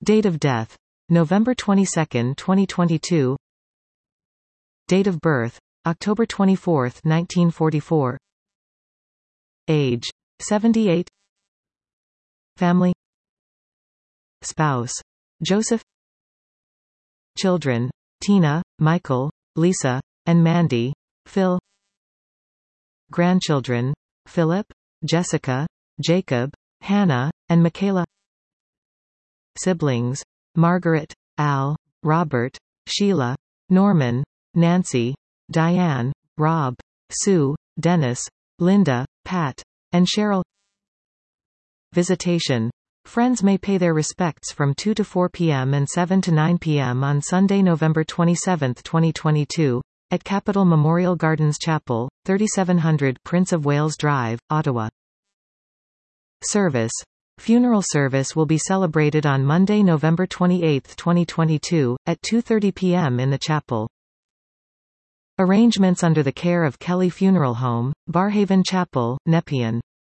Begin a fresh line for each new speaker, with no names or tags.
Date of death: November 22, 2022. Date of birth: October 24, 1944. Age: 78. Family: Spouse: Joseph. Children: Tina, Michael, Lisa, and Mandy. Phil. Grandchildren: Philip, Jessica, Jacob, Hannah, and Michaela. Siblings: Margaret, Al, Robert, Sheila, Norman, Nancy, Diane, Rob, Sue, Dennis, Linda, Pat, and Cheryl. Visitation: Friends may pay their respects from 2 to 4 p.m. and 7 to 9 p.m. on Sunday, November 27, 2022, at Capitol Memorial Gardens Chapel, 3700 Prince of Wales Drive, Ottawa. Service: Funeral service will be celebrated on Monday, November 28, 2022, at 2:30 p.m. in the chapel. Arrangements under the care of Kelly Funeral Home, Barhaven Chapel, Nepean.